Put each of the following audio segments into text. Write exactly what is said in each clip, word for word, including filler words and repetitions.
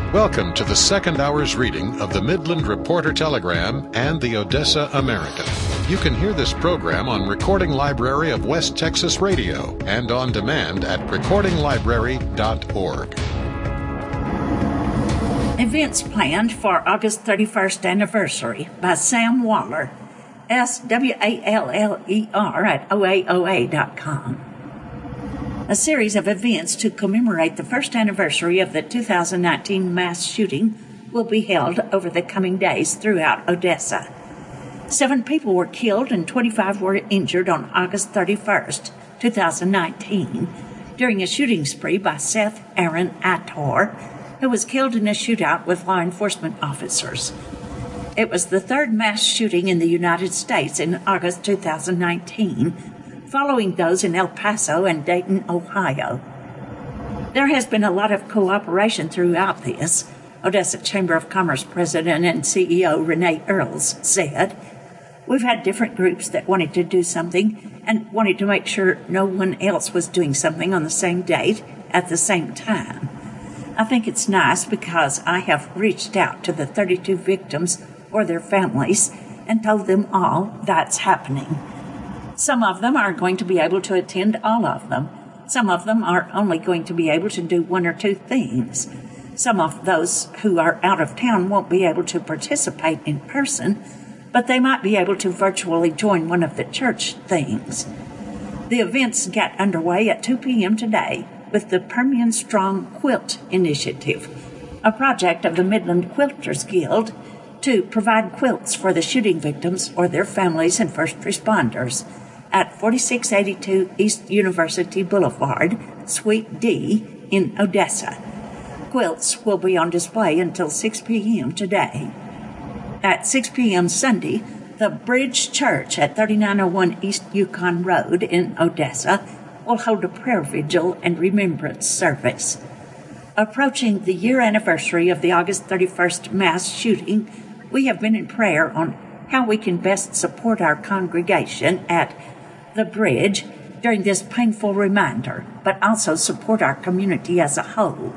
Welcome to the second hour's reading of the Midland Reporter Telegram and the Odessa American. You can hear this program on Recording Library of West Texas Radio and on demand at recording library dot org. Events planned for August thirty-first anniversary by Sam Waller, S W A L L E R at O A O A dot com. A series of events to commemorate the first anniversary of the two thousand nineteen mass shooting will be held over the coming days throughout Odessa. Seven people were killed and twenty-five were injured on August thirty-first, two thousand nineteen, during a shooting spree by Seth Aaron Attor, who was killed in a shootout with law enforcement officers. It was the third mass shooting in the United States in August two thousand nineteen, following those in El Paso and Dayton, Ohio. There has been a lot of cooperation throughout this, Odessa Chamber of Commerce President and C E O Renee Earls said. We've had different groups that wanted to do something and wanted to make sure no one else was doing something on the same date at the same time. I think it's nice because I have reached out to the thirty-two victims or their families and told them all that's happening. Some of them are going to be able to attend all of them. Some of them are only going to be able to do one or two things. Some of those who are out of town won't be able to participate in person, but they might be able to virtually join one of the church things. The events get underway at two p.m. today with the Permian Strong Quilt Initiative, a project of the Midland Quilters Guild to provide quilts for the shooting victims or their families and first responders at forty-six eighty-two East University Boulevard, Suite D in Odessa. Quilts will be on display until six p.m. today. At six p.m. Sunday, the Bridge Church at thirty-nine oh one East Yukon Road in Odessa will hold a prayer vigil and remembrance service. Approaching the year anniversary of the August thirty-first mass shooting, we have been in prayer on how we can best support our congregation at the Bridge during this painful reminder, but also support our community as a whole.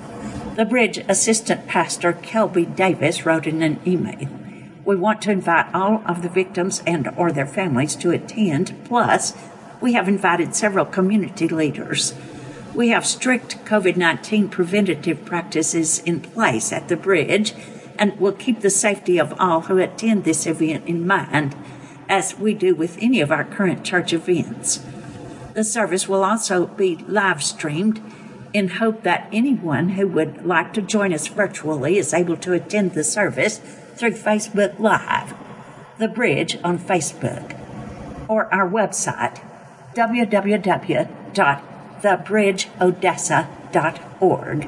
The Bridge Assistant Pastor Kelby Davis wrote in an email, "We want to invite all of the victims and or their families to attend, plus we have invited several community leaders. We have strict COVID nineteen preventative practices in place at the Bridge and will keep the safety of all who attend this event in mind, as we do with any of our current church events. The service will also be live streamed in hope that anyone who would like to join us virtually is able to attend the service through Facebook Live, The Bridge on Facebook, or our website, w w w dot the bridge odessa dot org.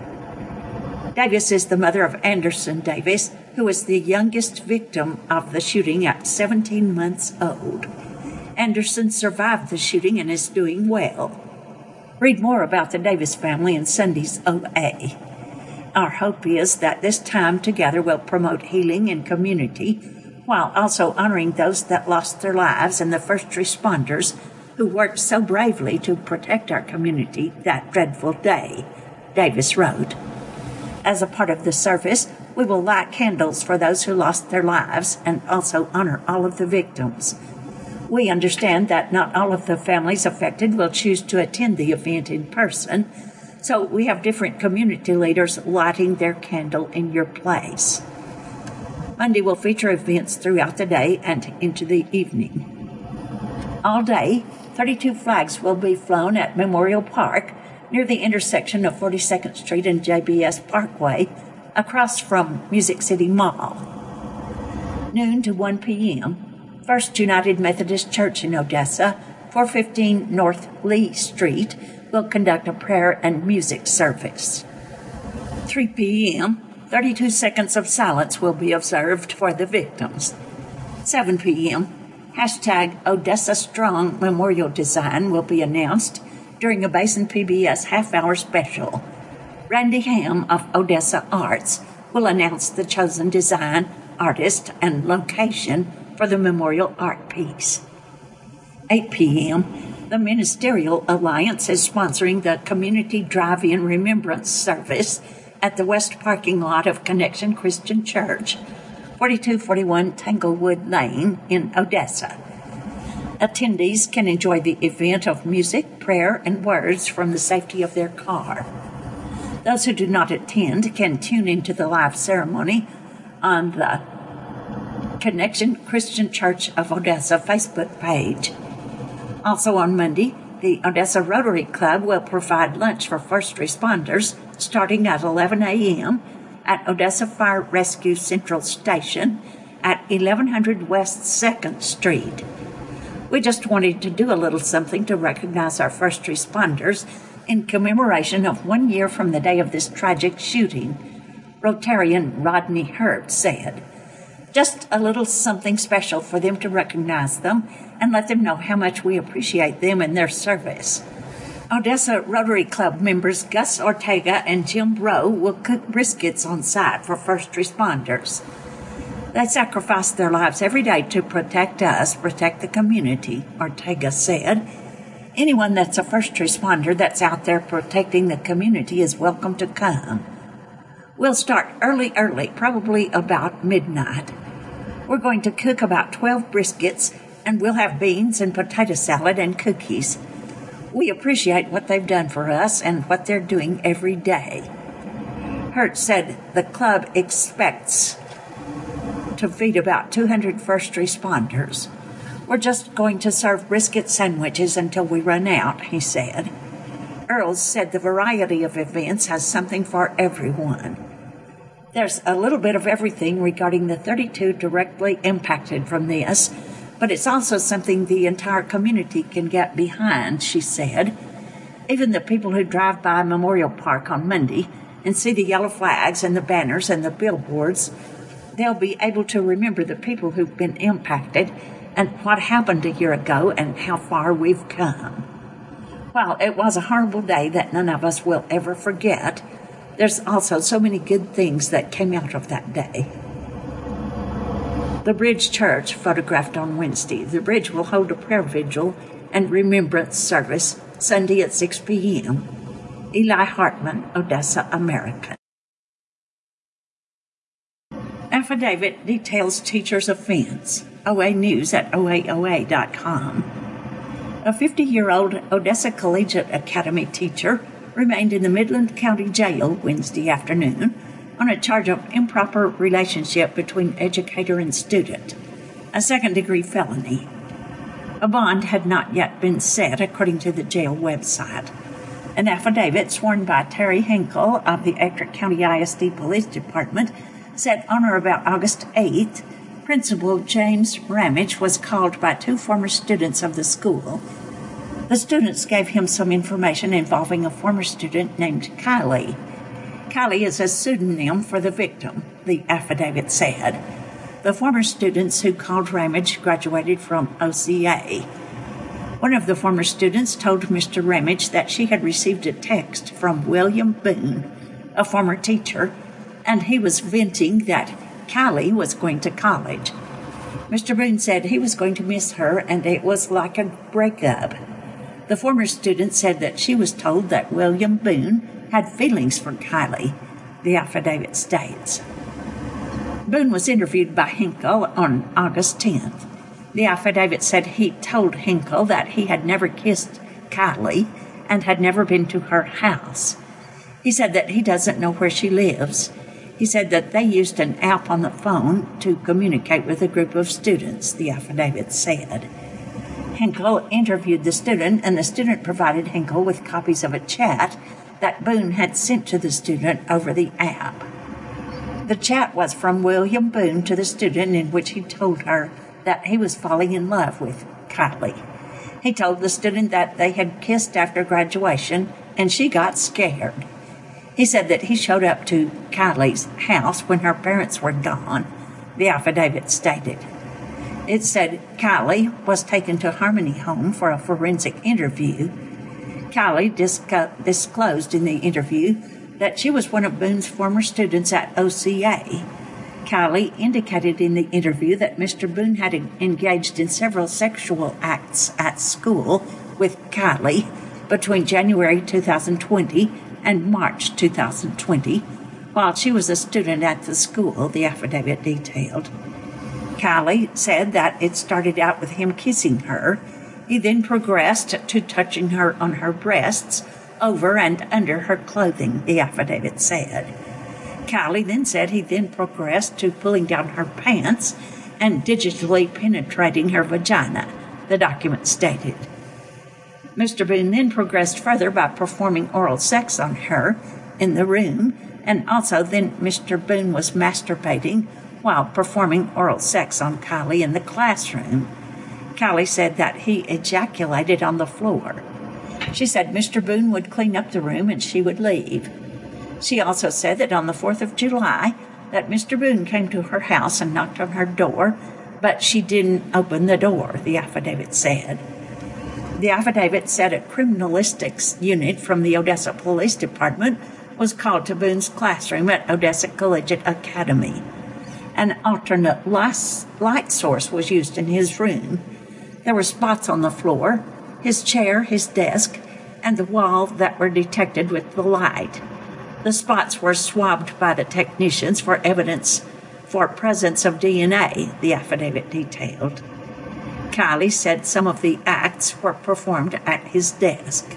Davis is the mother of Anderson Davis, who is the youngest victim of the shooting at seventeen months old. Anderson survived the shooting and is doing well. Read more about the Davis family in Sunday's O A. Our hope is that this time together will promote healing in community while also honoring those that lost their lives and the first responders who worked so bravely to protect our community that dreadful day, Davis wrote. As a part of the service, we will light candles for those who lost their lives and also honor all of the victims. We understand that not all of the families affected will choose to attend the event in person, so we have different community leaders lighting their candle in your place. Monday will feature events throughout the day and into the evening. All day, thirty-two flags will be flown at Memorial Park near the intersection of forty-second Street and J B S Parkway, across from Music City Mall. Noon to one p.m., First United Methodist Church in Odessa, four fifteen North Lee Street, will conduct a prayer and music service. three p.m., thirty-two seconds of silence will be observed for the victims. seven p.m., hashtag Odessa Strong Memorial Design will be announced during a Basin P B S half-hour special. Randy Ham of Odessa Arts will announce the chosen design, artist, and location for the memorial art piece. eight p.m., the Ministerial Alliance is sponsoring the Community Drive-In Remembrance Service at the west parking lot of Connection Christian Church, forty-two forty-one Tanglewood Lane in Odessa. Attendees can enjoy the event of music, prayer, and words from the safety of their car. Those who do not attend can tune into the live ceremony on the Connection Christian Church of Odessa Facebook page. Also on Monday, the Odessa Rotary Club will provide lunch for first responders starting at eleven a.m. at Odessa Fire Rescue Central Station at eleven hundred West second Street. We just wanted to do a little something to recognize our first responders in commemoration of one year from the day of this tragic shooting, Rotarian Rodney Hurt said. Just a little something special for them to recognize them and let them know how much we appreciate them and their service. Odessa Rotary Club members Gus Ortega and Jim Rowe will cook briskets on site for first responders. They sacrifice their lives every day to protect us, protect the community, Ortega said. Anyone that's a first responder that's out there protecting the community is welcome to come. We'll start early, early, probably about midnight. We're going to cook about twelve briskets, and we'll have beans and potato salad and cookies. We appreciate what they've done for us and what they're doing every day. Hurt said the club expects to feed about two hundred first responders. We're just going to serve brisket sandwiches until we run out, he said. Earls said the variety of events has something for everyone. There's a little bit of everything regarding the thirty-two directly impacted from this, but it's also something the entire community can get behind, she said. Even the people who drive by Memorial Park on Monday and see the yellow flags and the banners and the billboards, they'll be able to remember the people who've been impacted and what happened a year ago and how far we've come. While it was a horrible day that none of us will ever forget, there's also so many good things that came out of that day. The Bridge Church photographed on Wednesday. The Bridge will hold a prayer vigil and remembrance service Sunday at six p.m. Eli Hartman, Odessa American. Affidavit details teacher's offense. O A News at O A O A dot com. A fifty-year-old Odessa Collegiate Academy teacher remained in the Midland County Jail Wednesday afternoon on a charge of improper relationship between educator and student, a second-degree felony. A bond had not yet been set, according to the jail website. An affidavit sworn by Terry Hinkle of the Ector County I S D Police Department said on or about August eighth, Principal James Ramage was called by two former students of the school. The students gave him some information involving a former student named Kylie. Kylie is a pseudonym for the victim, the affidavit said. The former students who called Ramage graduated from O C A. One of the former students told Mister Ramage that she had received a text from William Boone, a former teacher, and he was venting that Kylie was going to college. Mister Boone said he was going to miss her and it was like a breakup. The former student said that she was told that William Boone had feelings for Kylie, the affidavit states. Boone was interviewed by Hinkle on August tenth. The affidavit said he told Hinkle that he had never kissed Kylie and had never been to her house. He said that he doesn't know where she lives. He said that they used an app on the phone to communicate with a group of students, the affidavit said. Hinkle interviewed the student, and the student provided Hinkle with copies of a chat that Boone had sent to the student over the app. The chat was from William Boone to the student, in which he told her that he was falling in love with Kylie. He told the student that they had kissed after graduation, and she got scared. He said that he showed up to Kylie's house when her parents were gone, the affidavit stated. It said Kylie was taken to Harmony Home for a forensic interview. Kylie disc- disclosed in the interview that she was one of Boone's former students at O C A. Kylie indicated in the interview that Mister Boone had engaged in several sexual acts at school with Kylie between January two thousand twenty and March two thousand twenty, while she was a student at the school, the affidavit detailed. Kylie said that it started out with him kissing her. He then progressed to touching her on her breasts, over and under her clothing, the affidavit said. Kylie then said he then progressed to pulling down her pants and digitally penetrating her vagina, the document stated. Mister Boone then progressed further by performing oral sex on her in the room, and also then Mister Boone was masturbating while performing oral sex on Kylie in the classroom. Kylie said that he ejaculated on the floor. She said Mister Boone would clean up the room and she would leave. She also said that on the fourth of July, that Mister Boone came to her house and knocked on her door, but she didn't open the door, the affidavit said. The affidavit said a criminalistics unit from the Odessa Police Department was called to Boone's classroom at Odessa Collegiate Academy. An alternate light source was used in his room. There were spots on the floor, his chair, his desk, and the wall that were detected with the light. The spots were swabbed by the technicians for evidence for presence of D N A, the affidavit detailed. Kylie said some of the acts were performed at his desk.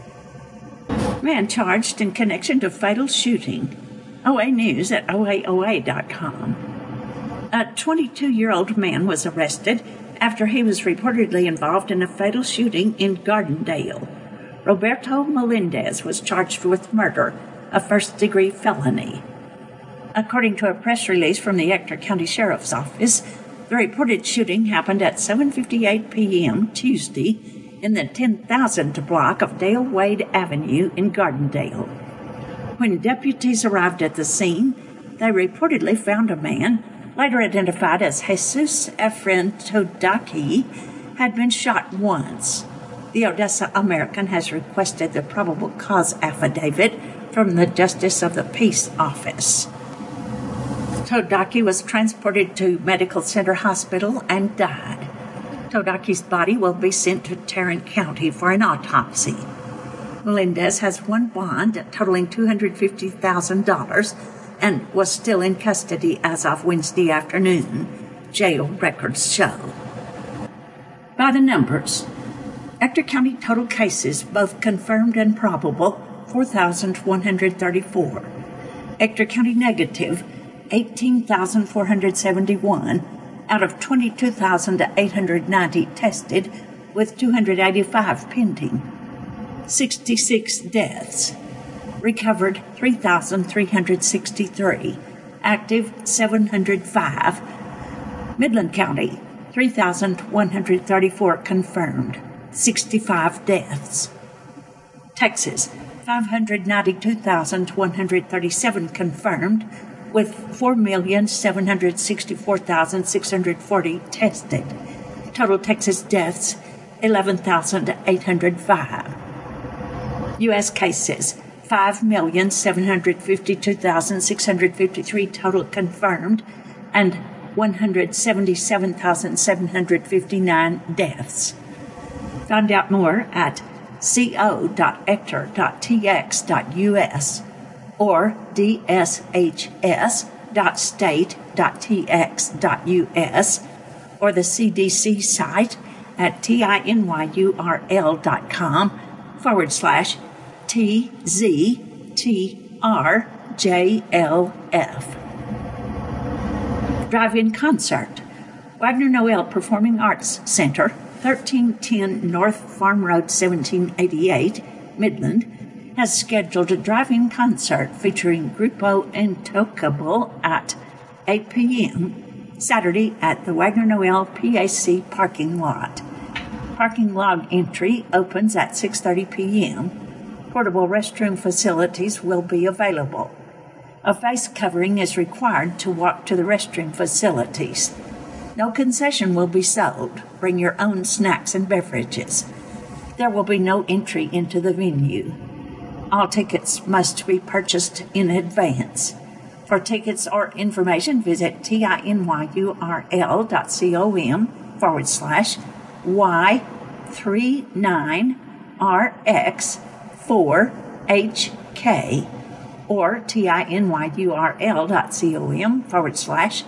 Man charged in connection to fatal shooting. O A News at O A O A dot com. A twenty-two-year-old man was arrested after he was reportedly involved in a fatal shooting in Gardendale. Roberto Melendez was charged with murder, a first-degree felony. According to a press release from the Ector County Sheriff's Office, the reported shooting happened at seven fifty-eight p.m. Tuesday in the ten thousand block of Dale Wade Avenue in Gardendale. When deputies arrived at the scene, they reportedly found a man, later identified as Jesus Efren Todaki, had been shot once. The Odessa American has requested the probable cause affidavit from the Justice of the Peace Office. Todaki was transported to Medical Center Hospital and died. Todaki's body will be sent to Tarrant County for an autopsy. Melendez has one bond totaling two hundred fifty thousand dollars and was still in custody as of Wednesday afternoon, jail records show. By the numbers, Ector County total cases, both confirmed and probable, four thousand one hundred thirty-four. Ector County negative, eighteen thousand four hundred seventy-one, out of twenty-two thousand eight hundred ninety tested, with two hundred eighty-five pending. sixty-six deaths. Recovered three thousand three hundred sixty-three. Active seven hundred five. Midland County, three thousand one hundred thirty-four confirmed. sixty-five deaths. Texas, five hundred ninety-two thousand one hundred thirty-seven confirmed, with four million seven hundred sixty-four thousand six hundred forty tested. Total Texas deaths, eleven thousand eight hundred five. U S cases, five million seven hundred fifty-two thousand six hundred fifty-three total confirmed, and one hundred seventy-seven thousand seven hundred fifty-nine deaths. Find out more at co dot ector dot t x dot u s or d s h s dot state dot t x dot u s or the C D C site at tinyurl.com forward slash tztrjlf. Drive-in concert. Wagner Noel Performing Arts Center, thirteen ten North Farm Road, seventeen eighty-eight, Midland, has scheduled a drive-in concert featuring Grupo Intocable at eight p.m. Saturday at the Wagner Noel P A C parking lot. Parking log entry opens at six thirty p.m. Portable restroom facilities will be available. A face covering is required to walk to the restroom facilities. No concession will be sold. Bring your own snacks and beverages. There will be no entry into the venue. All tickets must be purchased in advance. For tickets or information, visit tinyurl.com forward slash Y39RX4HK or tinyurl.com forward slash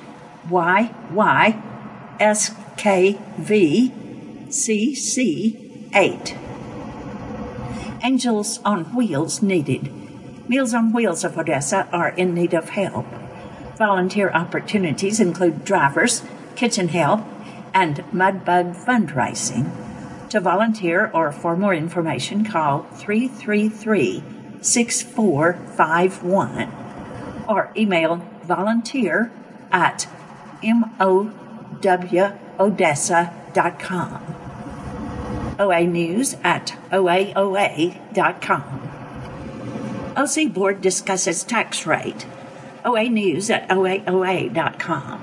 YYSKVCC8. Angels on Wheels needed. Meals on Wheels of Odessa are in need of help. Volunteer opportunities include drivers, kitchen help, and Mudbug fundraising. To volunteer or for more information, call three three three, six four five one or email volunteer at mowodessa dot com. O A News at O A O A dot com. O C Board discusses tax rate. O A News at O A O A dot com.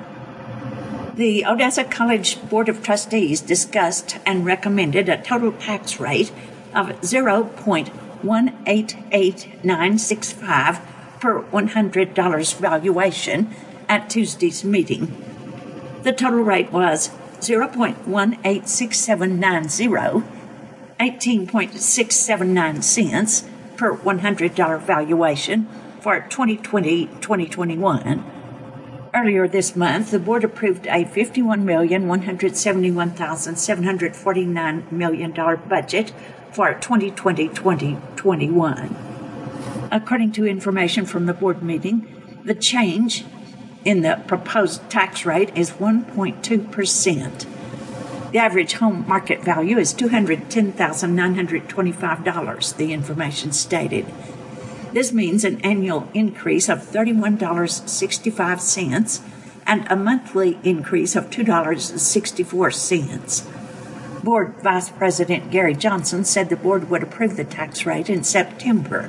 The Odessa College Board of Trustees discussed and recommended a total tax rate of zero point one eight eight nine six five per one hundred dollars valuation at Tuesday's meeting. The total rate was zero point one eight six seven nine zero, eighteen point six seven nine cents per one hundred dollars valuation for twenty twenty to twenty twenty-one. Earlier this month, the board approved a fifty-one million one hundred seventy-one thousand seven hundred forty-nine million dollars budget for twenty twenty to twenty twenty-one. According to information from the board meeting, the change in the proposed tax rate is one point two percent. The average home market value is two hundred ten thousand nine hundred twenty-five dollars, the information stated. This means an annual increase of thirty-one dollars and sixty-five cents and a monthly increase of two dollars and sixty-four cents. Board Vice President Gary Johnson said the board would approve the tax rate in September.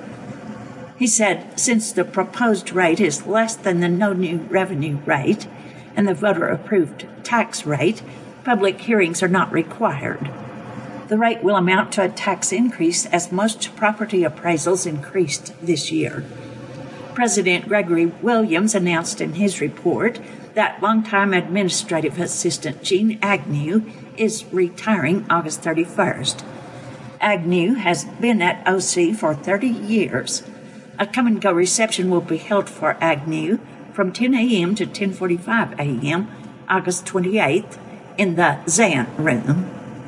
He said since the proposed rate is less than the no new revenue rate and the voter-approved tax rate, public hearings are not required. The rate will amount to a tax increase as most property appraisals increased this year. President Gregory Williams announced in his report that longtime administrative assistant Gene Agnew is retiring August thirty-first. Agnew has been at O C for thirty years. A come-and-go reception will be held for Agnew from ten a.m. to ten forty-five a.m. August twenty-eighth in the Zant Room.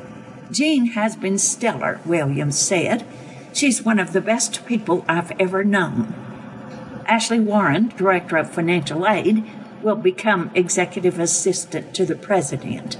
Jean has been stellar, Williams said. She's one of the best people I've ever known. Ashley Warren, Director of Financial Aid, will become Executive Assistant to the President.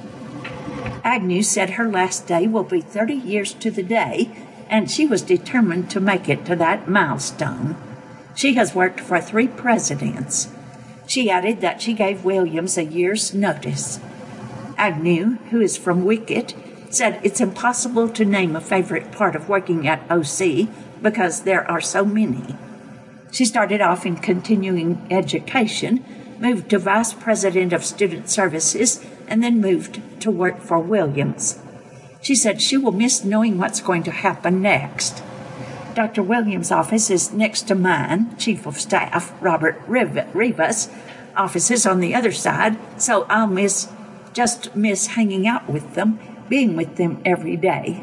Agnew said her last day will be thirty years to the day, and she was determined to make it to that milestone. She has worked for three presidents. She added that she gave Williams a year's notice. Agnew, who is from Wickett, said it's impossible to name a favorite part of working at O C because there are so many. She started off in continuing education, moved to Vice President of Student Services, and then moved to work for Williams. She said she will miss knowing what's going to happen next. Doctor Williams' office is next to mine, Chief of Staff Robert Rivas' office is on the other side, so I'll miss, just miss hanging out with them, being with them every day.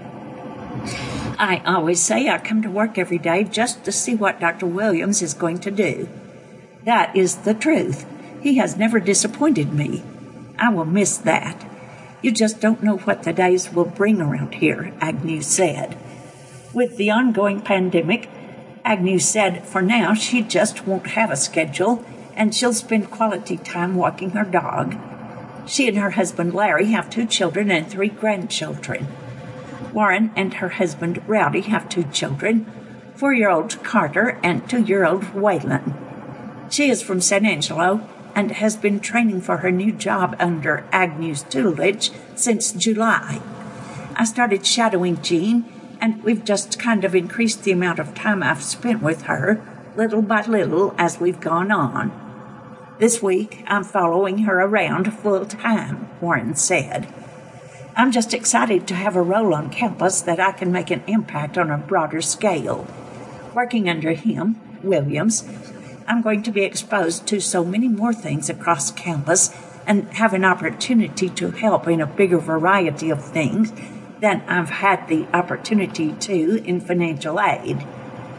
I always say I come to work every day just to see what Doctor Williams is going to do. That is the truth. He has never disappointed me. I will miss that. You just don't know what the days will bring around here, Agnew said. With the ongoing pandemic, Agnew said for now she just won't have a schedule and she'll spend quality time walking her dog. She and her husband Larry have two children and three grandchildren. Warren and her husband Rowdy have two children, four-year-old Carter and two-year-old Waylon. She is from San Angelo and has been training for her new job under Agnew's tutelage since July. I started shadowing Jean, and we've just kind of increased the amount of time I've spent with her, little by little, as we've gone on. This week, I'm following her around full time, Warren said. I'm just excited to have a role on campus that I can make an impact on a broader scale. Working under him, Williams, I'm going to be exposed to so many more things across campus and have an opportunity to help in a bigger variety of things than I've had the opportunity to in financial aid.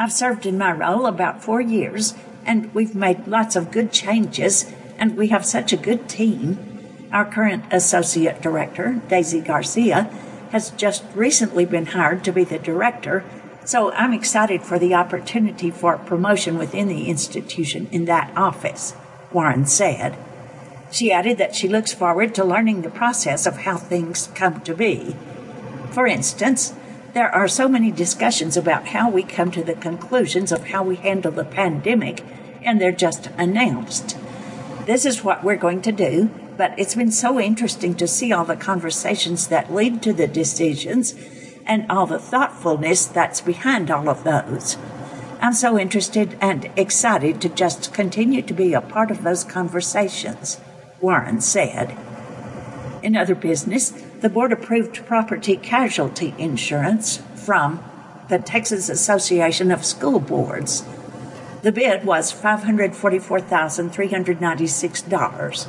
I've served in my role about four years, and we've made lots of good changes, and we have such a good team. Our current Associate Director, Daisy Garcia, has just recently been hired to be the director, so I'm excited for the opportunity for promotion within the institution in that office, Warren said. She added that she looks forward to learning the process of how things come to be. For instance, there are so many discussions about how we come to the conclusions of how we handle the pandemic, and they're just announced. This is what we're going to do, but it's been so interesting to see all the conversations that lead to the decisions and all the thoughtfulness that's behind all of those. I'm so interested and excited to just continue to be a part of those conversations, Warren said. In other business, the board approved property casualty insurance from the Texas Association of School Boards. The bid was five hundred forty-four thousand three hundred ninety-six dollars.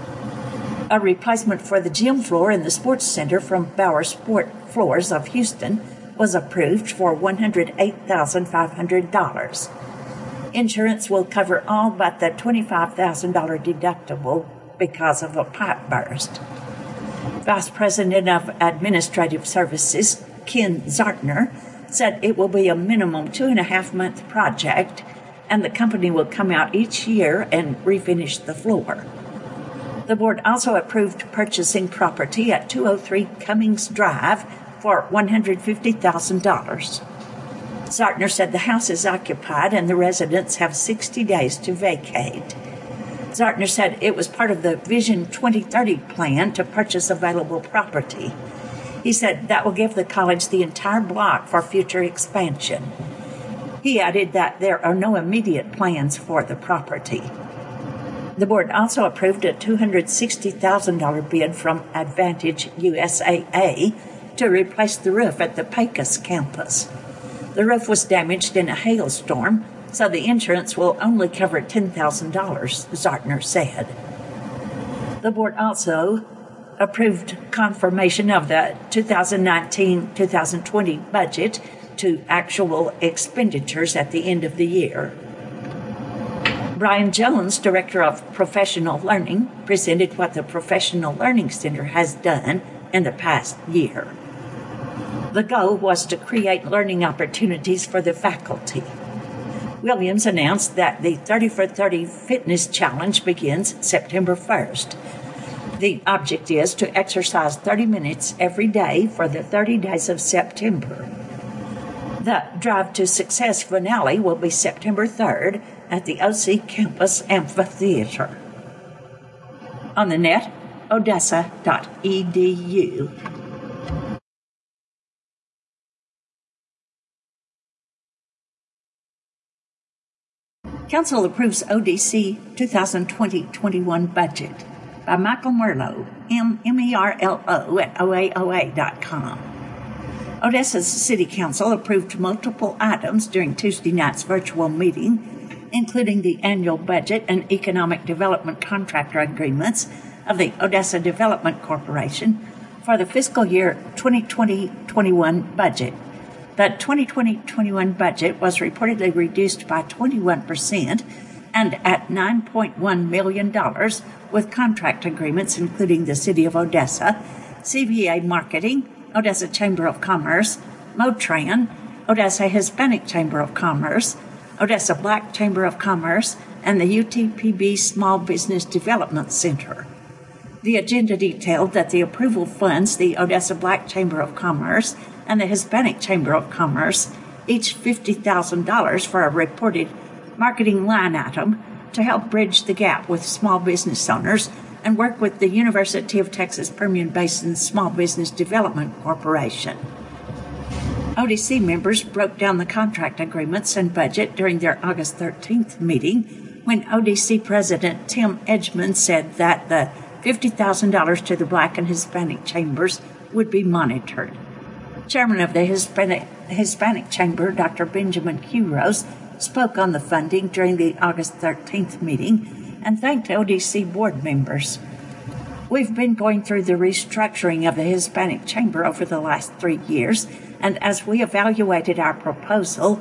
A replacement for the gym floor in the sports center from Bauer Sport Floors of Houston was approved for one hundred eight thousand five hundred dollars. Insurance will cover all but the twenty-five thousand dollars deductible because of a pipe burst. Vice President of Administrative Services, Ken Zartner, said it will be a minimum two and a half month project, and the company will come out each year and refinish the floor. The board also approved purchasing property at two oh three Cummings Drive for one hundred fifty thousand dollars. Zartner said the house is occupied and the residents have sixty days to vacate. Zartner said it was part of the Vision twenty thirty plan to purchase available property. He said that will give the college the entire block for future expansion. He added that there are no immediate plans for the property. The board also approved a two hundred sixty thousand dollars bid from Advantage U S A A to replace the roof at the Pecos campus. The roof was damaged in a hailstorm, so the insurance will only cover ten thousand dollars, Zartner said. The board also approved confirmation of the two thousand nineteen to two thousand twenty budget to actual expenditures at the end of the year. Brian Jones, Director of Professional Learning, presented what the Professional Learning Center has done in the past year. The goal was to create learning opportunities for the faculty. Williams announced that the thirty for thirty Fitness Challenge begins September first. The object is to exercise thirty minutes every day for the thirty days of September. The Drive to Success finale will be September third at the O C Campus Amphitheater. On the net, odessa dot e d u. Council approves O D C twenty twenty to twenty-one budget by Michael Merlo, M E R L O at O A O A dot com. Odessa's City Council approved multiple items during Tuesday night's virtual meeting, including the annual budget and economic development contractor agreements of the Odessa Development Corporation for the fiscal year twenty twenty to twenty-one budget. The twenty twenty to twenty-one budget was reportedly reduced by twenty-one percent and at nine point one million dollars with contract agreements including the City of Odessa, C V A Marketing, Odessa Chamber of Commerce, Motran, Odessa Hispanic Chamber of Commerce, Odessa Black Chamber of Commerce, and the U T P B Small Business Development Center. The agenda detailed that the approval funds the Odessa Black Chamber of Commerce and the Hispanic Chamber of Commerce, each fifty thousand dollars for a reported marketing line item to help bridge the gap with small business owners and work with the University of Texas Permian Basin Small Business Development Corporation. O D C members broke down the contract agreements and budget during their August thirteenth meeting when O D C President Tim Edgman said that the fifty thousand dollars to the Black and Hispanic chambers would be monitored. Chairman of the Hispanic, Hispanic Chamber, Doctor Benjamin Quiros, spoke on the funding during the August thirteenth meeting and thanked O D C board members. We've been going through the restructuring of the Hispanic Chamber over the last three years, and as we evaluated our proposal,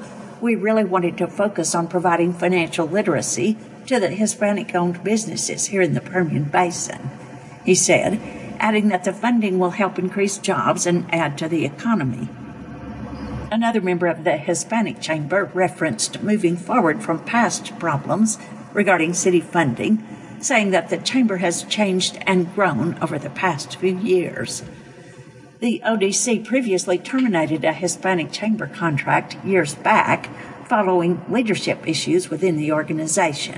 we really wanted to focus on providing financial literacy to the Hispanic-owned businesses here in the Permian Basin, he said, adding that the funding will help increase jobs and add to the economy. Another member of the Hispanic Chamber referenced moving forward from past problems regarding city funding, saying that the Chamber has changed and grown over the past few years. The O D C previously terminated a Hispanic Chamber contract years back following leadership issues within the organization.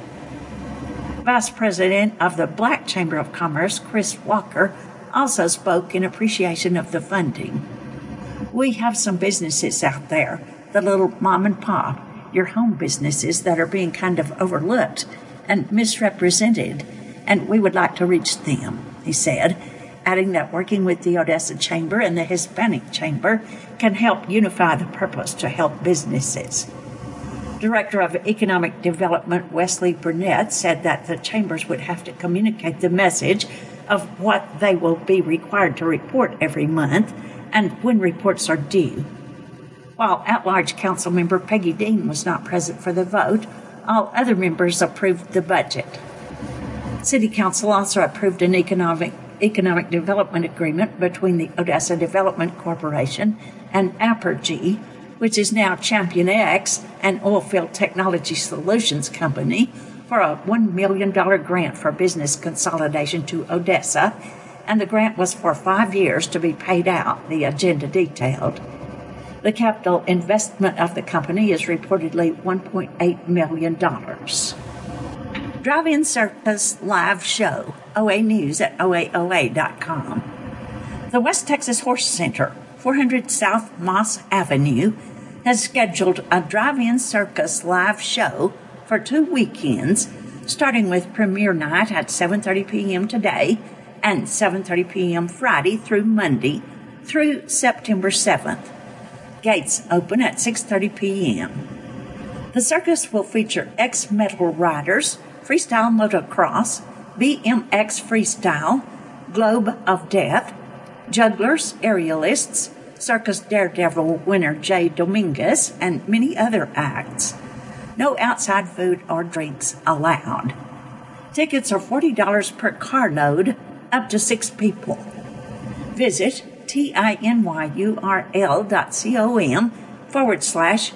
Vice President of the Black Chamber of Commerce, Chris Walker, also spoke in appreciation of the funding. We have some businesses out there, the little mom and pop, your home businesses that are being kind of overlooked and misrepresented, and we would like to reach them, he said, adding that working with the Odessa Chamber and the Hispanic Chamber can help unify the purpose to help businesses. Director of Economic Development Wesley Burnett said that the chambers would have to communicate the message of what they will be required to report every month and when reports are due. While at-large council member Peggy Dean was not present for the vote, all other members approved the budget. City Council also approved an economic economic development agreement between the Odessa Development Corporation and Apergy, which is now Champion X, an oilfield technology solutions company, for a one million dollars grant for business consolidation to Odessa, and the grant was for five years to be paid out, the agenda detailed. The capital investment of the company is reportedly one point eight million dollars. Drive-In Circus Live Show, O A News at O A O A dot com. The West Texas Horse Center, four hundred South Moss Avenue, has scheduled a drive-in circus live show for two weekends, starting with premiere night at seven thirty p.m. today and seven thirty p.m. Friday through Monday through September seventh. Gates open at six thirty p.m. The circus will feature ex-metal riders, freestyle motocross, B M X freestyle, Globe of Death, jugglers, aerialists, Circus Daredevil winner Jay Dominguez, and many other acts. No outside food or drinks allowed. Tickets are forty dollars per carload, up to six people. Visit tinyurl dot com forward slash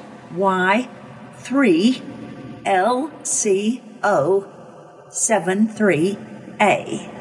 Y3LCO73A.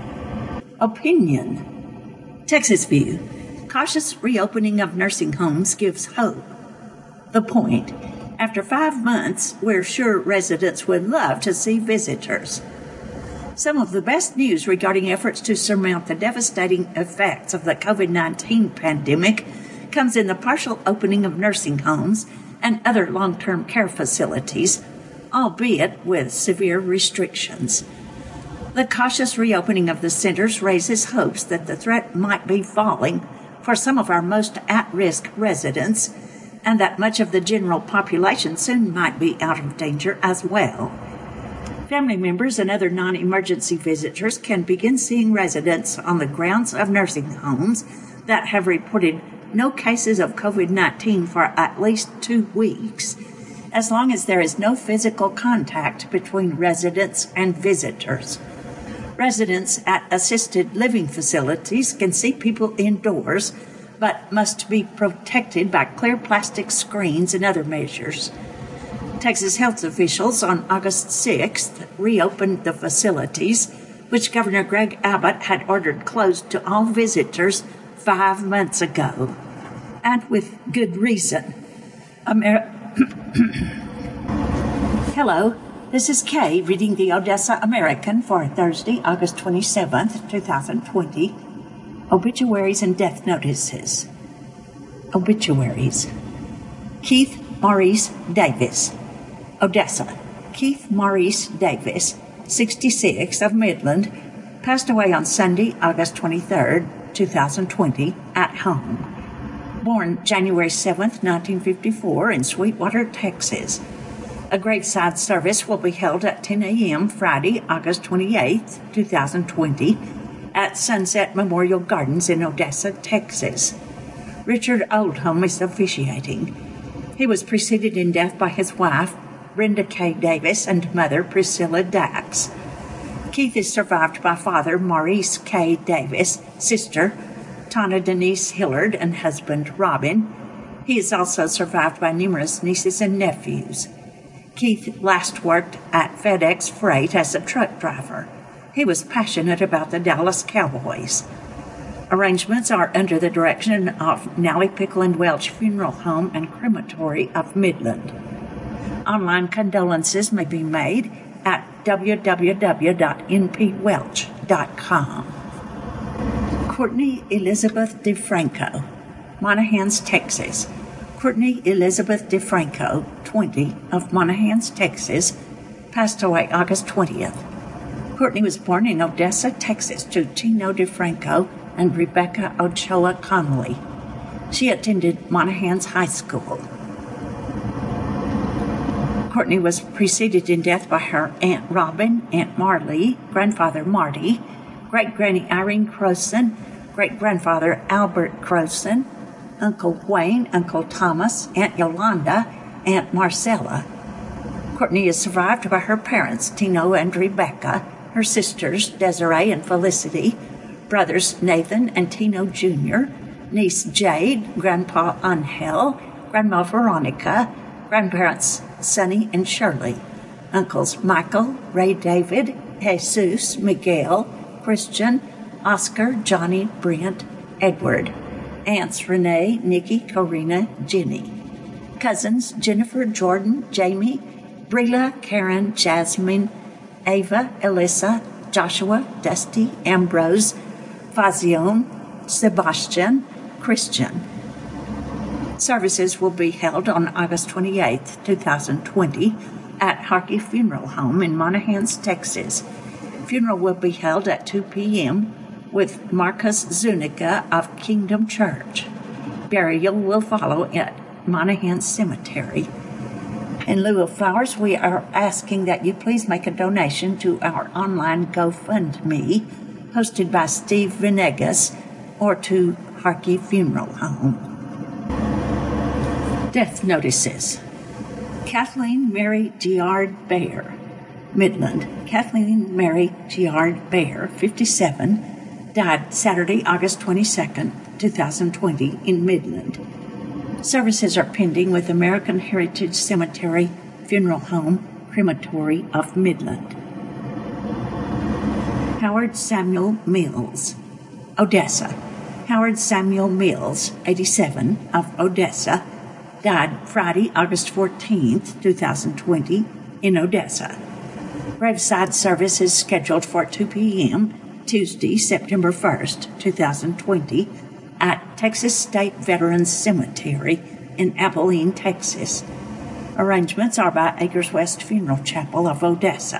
Opinion. Texas View. Cautious reopening of nursing homes gives hope. The Point. After five months, we're sure residents would love to see visitors. Some of the best news regarding efforts to surmount the devastating effects of the covid nineteen pandemic comes in the partial opening of nursing homes and other long-term care facilities, albeit with severe restrictions. The cautious reopening of the centers raises hopes that the threat might be falling for some of our most at-risk residents, and that much of the general population soon might be out of danger as well. Family members and other non-emergency visitors can begin seeing residents on the grounds of nursing homes that have reported no cases of covid nineteen for at least two weeks, as long as there is no physical contact between residents and visitors. Residents at assisted living facilities can see people indoors, but must be protected by clear plastic screens and other measures. Texas health officials on August sixth reopened the facilities, which Governor Greg Abbott had ordered closed to all visitors five months ago, and with good reason. Amer- Hello, this is Kay reading the Odessa American for Thursday, August twenty-seventh, twenty twenty. Obituaries and death notices. Obituaries. Keith Maurice Davis, Odessa. Keith Maurice Davis, sixty-six, of Midland, passed away on Sunday, August twenty-third, twenty twenty, at home. Born January seventh, nineteen fifty-four, in Sweetwater, Texas. A graveside service will be held at ten a.m. Friday, August twenty-eighth, twenty twenty, at Sunset Memorial Gardens in Odessa, Texas. Richard Oldham is officiating. He was preceded in death by his wife, Brenda K. Davis, and mother, Priscilla Dax. Keith is survived by father, Maurice K. Davis, sister, Tana Denise Hillard, and husband, Robin. He is also survived by numerous nieces and nephews. Keith last worked at FedEx Freight as a truck driver. He was passionate about the Dallas Cowboys. Arrangements are under the direction of Nally Pickle and Welch Funeral Home and Crematory of Midland. Online condolences may be made at w w w dot n p welch dot com. Courtney Elizabeth DeFranco, Monahans, Texas. Courtney Elizabeth DeFranco, twenty, of Monahans, Texas, passed away August twentieth. Courtney was born in Odessa, Texas, to Tino DeFranco and Rebecca Ochoa Connolly. She attended Monahans High School. Courtney was preceded in death by her Aunt Robin, Aunt Marley, Grandfather Marty, Great-Granny Irene Croson, Great-Grandfather Albert Croson, Uncle Wayne, Uncle Thomas, Aunt Yolanda, Aunt Marcella. Courtney is survived by her parents, Tino and Rebecca, her sisters, Desiree and Felicity, brothers Nathan and Tino Junior, niece Jade, Grandpa Angel, Grandma Veronica, grandparents Sonny and Shirley, uncles Michael, Ray David, Jesus, Miguel, Christian, Oscar, Johnny, Brent, Edward, aunts Renee, Nikki, Corina, Jenny, cousins Jennifer, Jordan, Jamie, Brila, Karen, Jasmine, Ava, Alyssa, Joshua, Dusty, Ambrose, Fazion, Sebastian, Christian. Services will be held on August twenty-eighth, twenty twenty, at Harkey Funeral Home in Monahans, Texas. Funeral will be held at two p.m. with Marcus Zuniga of Kingdom Church. Burial will follow at Monahans Cemetery. In lieu of flowers, we are asking that you please make a donation to our online GoFundMe, hosted by Steve Venegas, or to Harkey Funeral Home. Death notices. Kathleen Mary Giard Baer, Midland. Kathleen Mary Giard Baer, fifty-seven, died Saturday, August twenty-second, twenty twenty, in Midland. Services are pending with American Heritage Cemetery Funeral Home, Crematory of Midland. Howard Samuel Mills, Odessa. Howard Samuel Mills, eighty-seven, of Odessa, died Friday, August fourteenth, twenty twenty, in Odessa. Graveside service is scheduled for two p.m. Tuesday, September first, twenty twenty, at Texas State Veterans Cemetery in Abilene, Texas. Arrangements are by Acres West Funeral Chapel of Odessa.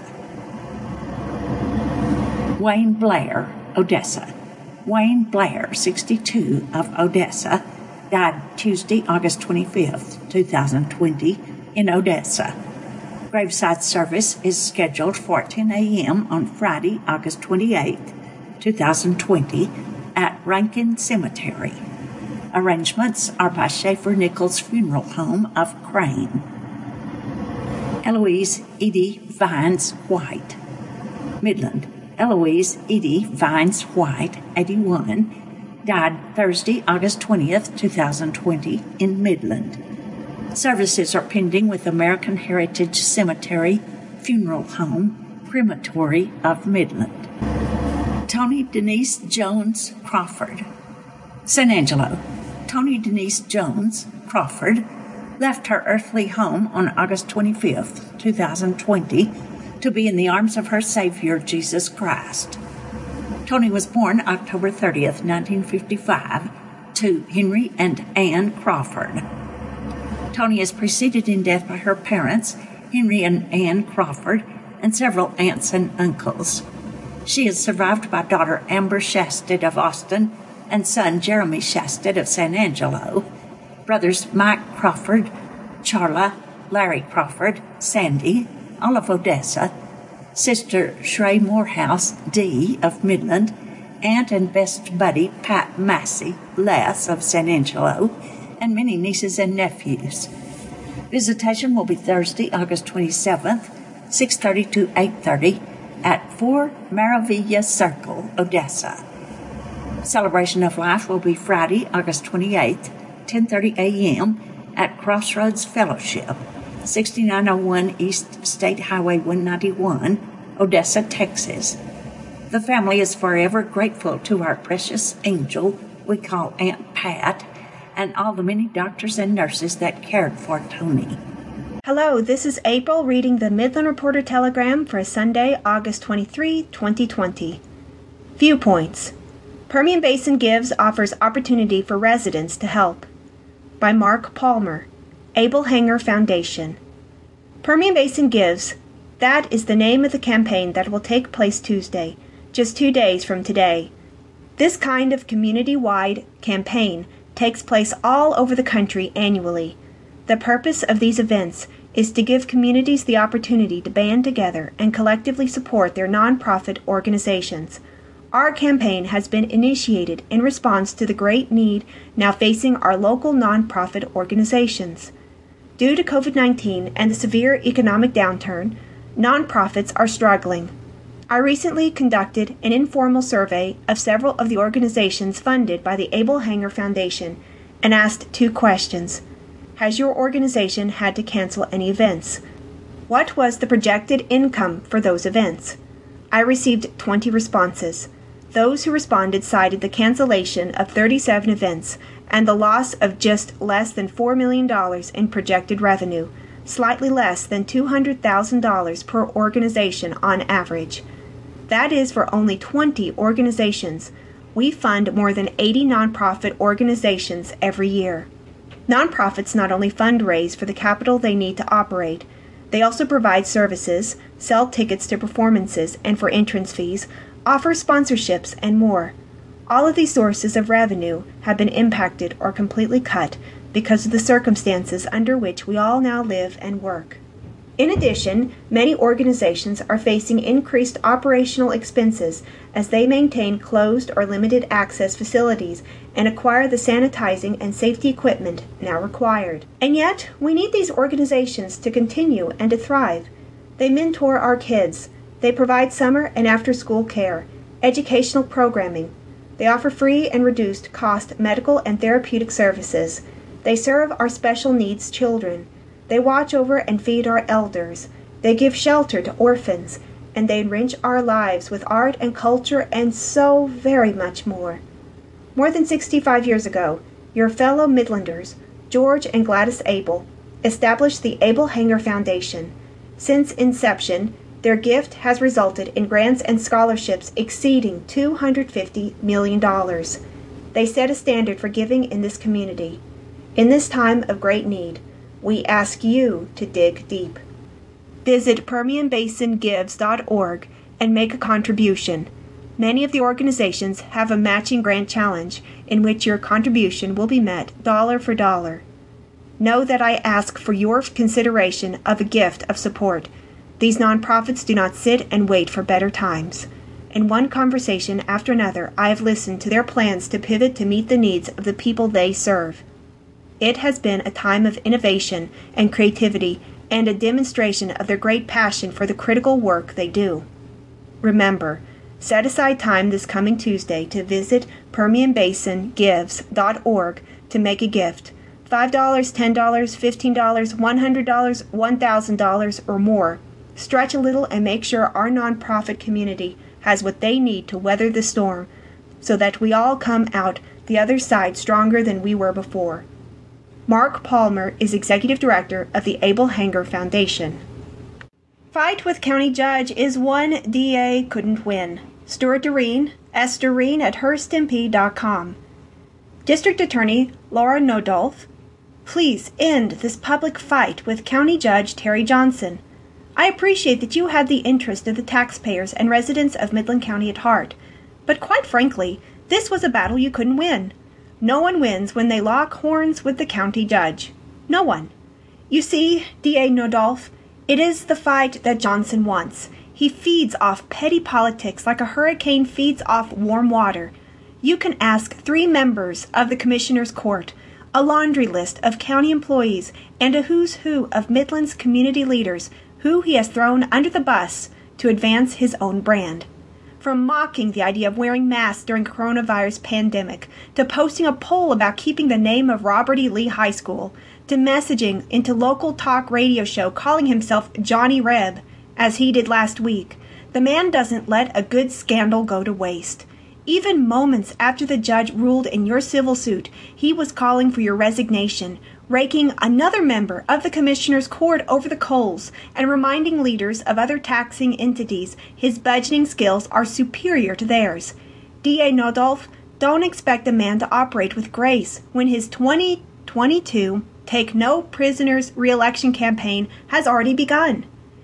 Wayne Blair, Odessa. Wayne Blair, sixty-two, of Odessa, died Tuesday, August twenty-fifth, twenty twenty, in Odessa. Graveside service is scheduled for ten a.m. on Friday, August twenty-eighth, twenty twenty, at Rankin Cemetery. Arrangements are by Schaefer Nichols Funeral Home of Crane. Eloise Edie Vines White, Midland. Eloise Edie Vines White, eighty-one, died Thursday, August twentieth, twenty twenty, in Midland. Services are pending with American Heritage Cemetery Funeral Home, Crematory of Midland. Tony Denise Jones Crawford, San Angelo. Tony Denise Jones Crawford left her earthly home on August twenty-fifth, twenty twenty, to be in the arms of her Savior, Jesus Christ. Tony was born October thirtieth, nineteen fifty-five, to Henry and Anne Crawford. Tony is preceded in death by her parents, Henry and Anne Crawford, and several aunts and uncles. She is survived by daughter Amber Shasted of Austin and son Jeremy Shasted of San Angelo, brothers Mike Crawford, Charla, Larry Crawford, Sandy, all of Odessa, sister Shrey Morehouse, D. of Midland, aunt and best buddy Pat Massey, Les of San Angelo, and many nieces and nephews. Visitation will be Thursday, August twenty-seventh, six thirty to eight thirty at four Maravilla Circle, Odessa. Celebration of Life will be Friday, August twenty-eighth, ten thirty a.m. at Crossroads Fellowship, sixty-nine oh one East State Highway one ninety-one, Odessa, Texas. The family is forever grateful to our precious angel we call Aunt Pat, and all the many doctors and nurses that cared for Tony. Hello, this is April reading the Midland Reporter Telegram for Sunday, August twenty-third, twenty twenty. Viewpoints. Permian Basin Gives offers opportunity for residents to help. By Mark Palmer, Abel Hanger Foundation. Permian Basin Gives. That is the name of the campaign that will take place Tuesday, just two days from today. This kind of community-wide campaign takes place all over the country annually. The purpose of these events is to give communities the opportunity to band together and collectively support their nonprofit organizations. Our campaign has been initiated in response to the great need now facing our local nonprofit organizations. Due to COVID nineteen and the severe economic downturn, nonprofits are struggling. I recently conducted an informal survey of several of the organizations funded by the Abel Hanger Foundation and asked two questions. Has your organization had to cancel any events? What was the projected income for those events? I received twenty responses. Those who responded cited the cancellation of thirty-seven events and the loss of just less than four million dollars in projected revenue, slightly less than two hundred thousand dollars per organization on average. That is for only twenty organizations. We fund more than eighty nonprofit organizations every year. Nonprofits not only fundraise for the capital they need to operate, they also provide services, sell tickets to performances and for entrance fees, offer sponsorships, and more. All of these sources of revenue have been impacted or completely cut because of the circumstances under which we all now live and work. In addition, many organizations are facing increased operational expenses as they maintain closed or limited access facilities and acquire the sanitizing and safety equipment now required. And yet, we need these organizations to continue and to thrive. They mentor our kids. They provide summer and after-school care, educational programming. They offer free and reduced cost medical and therapeutic services. They serve our special needs children. They watch over and feed our elders. They give shelter to orphans. And they enrich our lives with art and culture and so very much more. More than sixty-five years ago, your fellow Midlanders, George and Gladys Abel, established the Abel Hanger Foundation. Since inception, their gift has resulted in grants and scholarships exceeding two hundred fifty million dollars. They set a standard for giving in this community. In this time of great need, we ask you to dig deep. Visit Permian Basin Gives dot org and make a contribution. Many of the organizations have a matching grant challenge in which your contribution will be met dollar for dollar. Know that I ask for your consideration of a gift of support. These nonprofits do not sit and wait for better times. In one conversation after another, I have listened to their plans to pivot to meet the needs of the people they serve. It has been a time of innovation and creativity and a demonstration of their great passion for the critical work they do. Remember, set aside time this coming Tuesday to visit Permian Basin Gives dot org to make a gift. five dollars, ten dollars, fifteen dollars, one hundred dollars, one thousand dollars, or more. Stretch a little and make sure our nonprofit community has what they need to weather the storm so that we all come out the other side stronger than we were before. Mark Palmer is Executive Director of the Abel Hanger Foundation. Fight with County Judge is one D A couldn't win. Stuart Doreen, S. Doreen at Hurst M P dot com. District Attorney Laura Nodolf, please end this public fight with County Judge Terry Johnson. I appreciate that you had the interest of the taxpayers and residents of Midland County at heart, but quite frankly, this was a battle you couldn't win. No one wins when they lock horns with the county judge. No one. You see, D A Nodolf, it is the fight that Johnson wants. He feeds off petty politics like a hurricane feeds off warm water. You can ask three members of the Commissioner's Court, a laundry list of county employees, and a who's who of Midland's community leaders who he has thrown under the bus to advance his own brand. From mocking the idea of wearing masks during coronavirus pandemic, to posting a poll about keeping the name of Robert E. Lee High School, to messaging into local talk radio show calling himself Johnny Reb, as he did last week, the man doesn't let a good scandal go to waste. Even moments after the judge ruled in your civil suit, he was calling for your resignation, raking another member of the commissioner's court over the coals, and reminding leaders of other taxing entities his budgeting skills are superior to theirs. D A Nodolf, don't expect a man to operate with grace when his twenty twenty-two Take No Prisoners re-election campaign has already begun.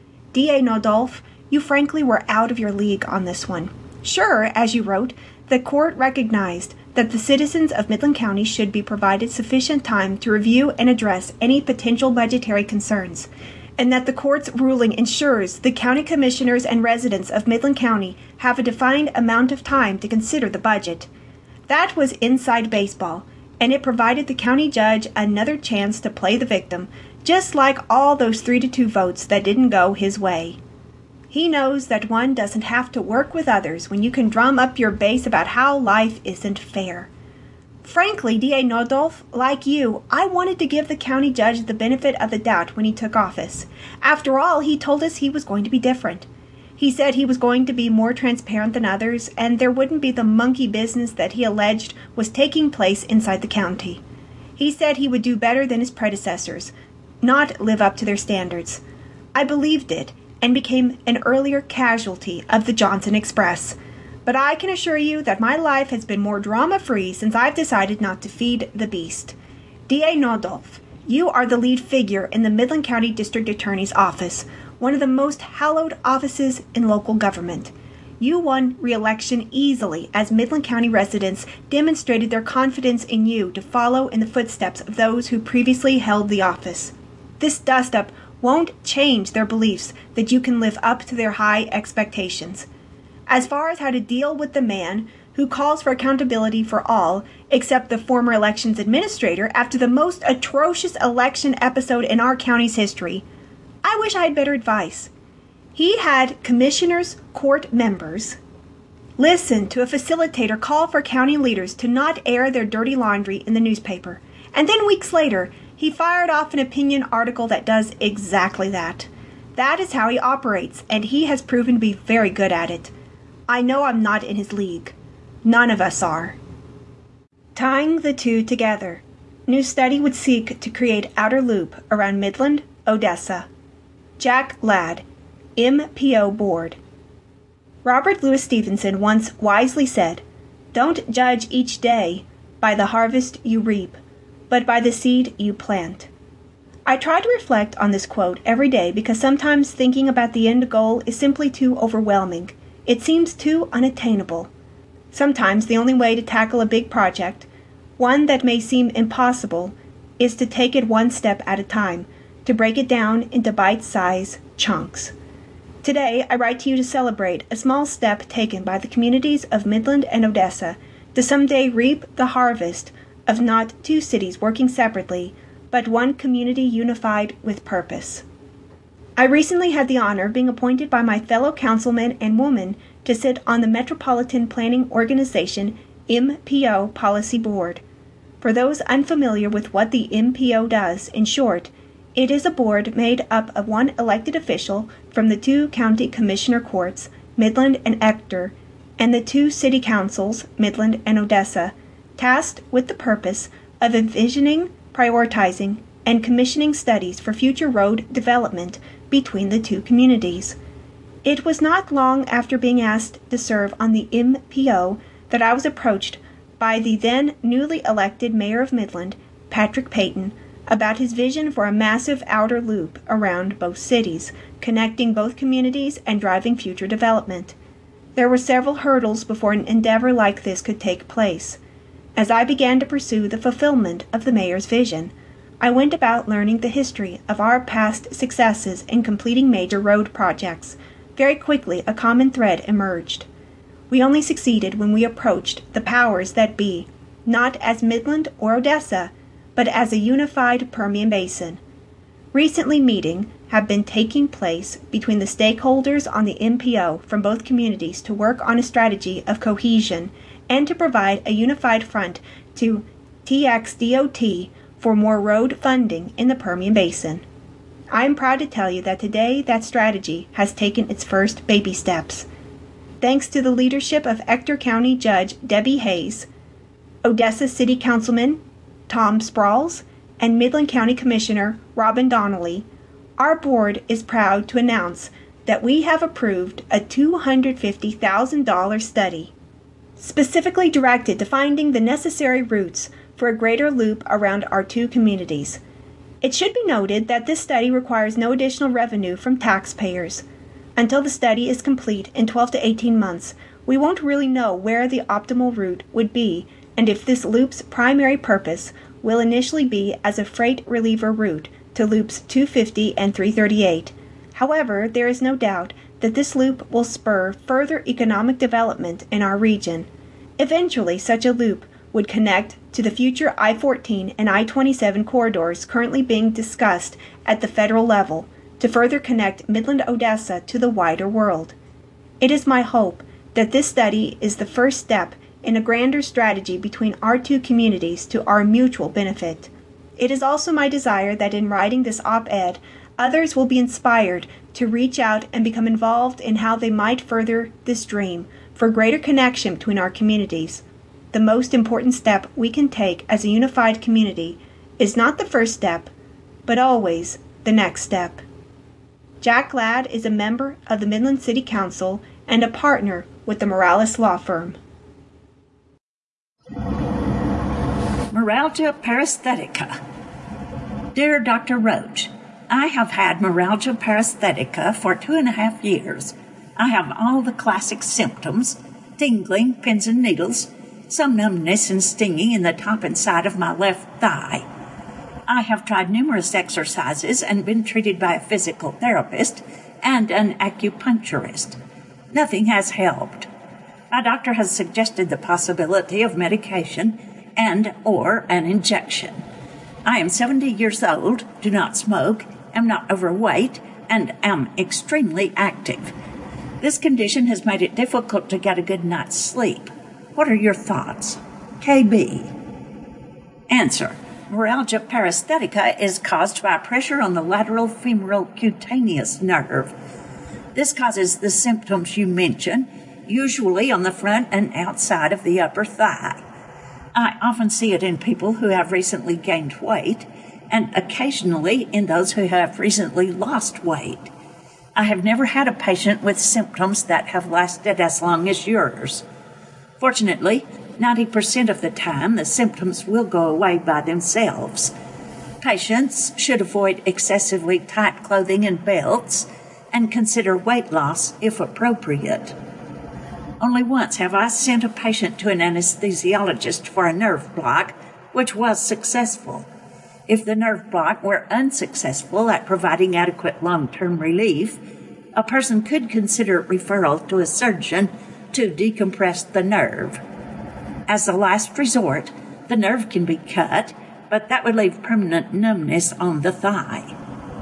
D A Nodolf, you frankly were out of your league on this one. Sure, as you wrote, the court recognized that the citizens of Midland County should be provided sufficient time to review and address any potential budgetary concerns, and that the court's ruling ensures the county commissioners and residents of Midland County have a defined amount of time to consider the budget. That was inside baseball, and it provided the county judge another chance to play the victim, just like all those three to two votes that didn't go his way. He knows that one doesn't have to work with others when you can drum up your base about how life isn't fair. Frankly, D A Nodolf, like you, I wanted to give the county judge the benefit of the doubt when he took office. After all, he told us he was going to be different. He said he was going to be more transparent than others, and there wouldn't be the monkey business that he alleged was taking place inside the county. He said he would do better than his predecessors, not live up to their standards. I believed it, and became an earlier casualty of the Johnson Express. But I can assure you that my life has been more drama-free since I've decided not to feed the beast. D A Nodolf, you are the lead figure in the Midland County District Attorney's Office, one of the most hallowed offices in local government. You won re-election easily as Midland County residents demonstrated their confidence in you to follow in the footsteps of those who previously held the office. This dust-up won't change their beliefs that you can live up to their high expectations. As far as how to deal with the man who calls for accountability for all except the former elections administrator after the most atrocious election episode in our county's history, I wish I had better advice. He had commissioners, court members listen to a facilitator call for county leaders to not air their dirty laundry in the newspaper, and then weeks later, he fired off an opinion article that does exactly that. That is how he operates, and he has proven to be very good at it. I know I'm not in his league. None of us are. Tying the two together, new study would seek to create outer loop around Midland, Odessa. Jack Ladd, M P O Board. Robert Louis Stevenson once wisely said, "Don't judge each day by the harvest you reap, but by the seed you plant." I try to reflect on this quote every day because sometimes thinking about the end goal is simply too overwhelming. It seems too unattainable. Sometimes the only way to tackle a big project, one that may seem impossible, is to take it one step at a time, to break it down into bite-sized chunks. Today, I write to you to celebrate a small step taken by the communities of Midland and Odessa to someday reap the harvest of not two cities working separately, but one community unified with purpose. I recently had the honor of being appointed by my fellow councilmen and women to sit on the Metropolitan Planning Organization M P O Policy Board. For those unfamiliar with what the M P O does, in short, it is a board made up of one elected official from the two county commissioner courts, Midland and Ector, and the two city councils, Midland and Odessa, tasked with the purpose of envisioning, prioritizing, and commissioning studies for future road development between the two communities. It was not long after being asked to serve on the M P O that I was approached by the then newly elected mayor of Midland, Patrick Payton, about his vision for a massive outer loop around both cities, connecting both communities and driving future development. There were several hurdles before an endeavor like this could take place. As I began to pursue the fulfillment of the mayor's vision, I went about learning the history of our past successes in completing major road projects. Very quickly, a common thread emerged. We only succeeded when we approached the powers that be, not as Midland or Odessa, but as a unified Permian Basin. Recently, meetings have been taking place between the stakeholders on the M P O from both communities to work on a strategy of cohesion and to provide a unified front to T X D O T for more road funding in the Permian Basin. I am proud to tell you that today that strategy has taken its first baby steps. Thanks to the leadership of Ector County Judge Debbie Hayes, Odessa City Councilman Tom Sprouls, and Midland County Commissioner Robin Donnelly, our board is proud to announce that we have approved a two hundred fifty thousand dollars study specifically directed to finding the necessary routes for a greater loop around our two communities. It should be noted that this study requires no additional revenue from taxpayers. Until the study is complete in twelve to eighteen months, we won't really know where the optimal route would be and if this loop's primary purpose will initially be as a freight reliever route to loops two fifty and three thirty-eight. However, there is no doubt that this loop will spur further economic development in our region. Eventually, such a loop would connect to the future I fourteen and I twenty-seven corridors currently being discussed at the federal level to further connect Midland Odessa to the wider world. It is my hope that this study is the first step in a grander strategy between our two communities to our mutual benefit. It is also my desire that in writing this op-ed, others will be inspired to reach out and become involved in how they might further this dream for greater connection between our communities. The most important step we can take as a unified community is not the first step, but always the next step. Jack Ladd is a member of the Midland City Council and a partner with the Morales Law Firm. Meralgia paresthetica. Dear Doctor Roach, I have had meralgia paresthetica for two and a half years. I have all the classic symptoms: tingling, pins and needles, some numbness and stinging in the top and side of my left thigh. I have tried numerous exercises and been treated by a physical therapist and an acupuncturist. Nothing has helped. My doctor has suggested the possibility of medication and or an injection. I am seventy years old, do not smoke, am not overweight, and am extremely active. This condition has made it difficult to get a good night's sleep. What are your thoughts? K B. Answer. Meralgia paresthetica is caused by pressure on the lateral femoral cutaneous nerve. This causes the symptoms you mentioned, usually on the front and outside of the upper thigh. I often see it in people who have recently gained weight, and occasionally in those who have recently lost weight. I have never had a patient with symptoms that have lasted as long as yours. Fortunately, ninety percent of the time, the symptoms will go away by themselves. Patients should avoid excessively tight clothing and belts and consider weight loss if appropriate. Only once have I sent a patient to an anesthesiologist for a nerve block, which was successful. If the nerve block were unsuccessful at providing adequate long-term relief, a person could consider referral to a surgeon to decompress the nerve. As a last resort, the nerve can be cut, but that would leave permanent numbness on the thigh.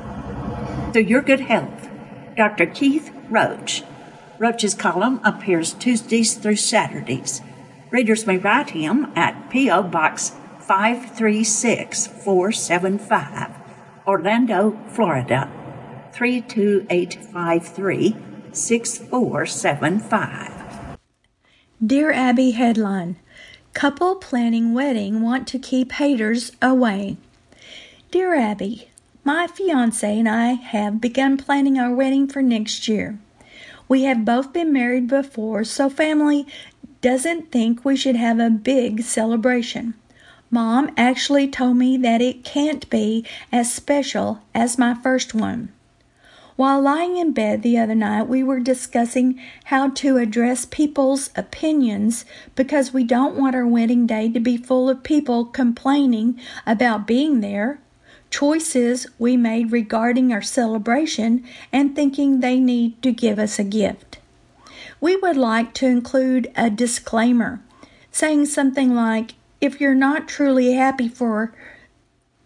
To your good health, Doctor Keith Roach. Roach's column appears Tuesdays through Saturdays. Readers may write him at P O. Box five three six four seven five, Orlando, Florida, three two eight five three, six four seven five. Dear Abby headline, Couple planning wedding want to keep haters away. Dear Abby, my fiancé and I have begun planning our wedding for next year. We have both been married before, so family doesn't think we should have a big celebration. Mom actually told me that it can't be as special as my first one. While lying in bed the other night, we were discussing how to address people's opinions because we don't want our wedding day to be full of people complaining about being there, choices we made regarding our celebration, and thinking they need to give us a gift. We would like to include a disclaimer saying something like, if you're not truly happy for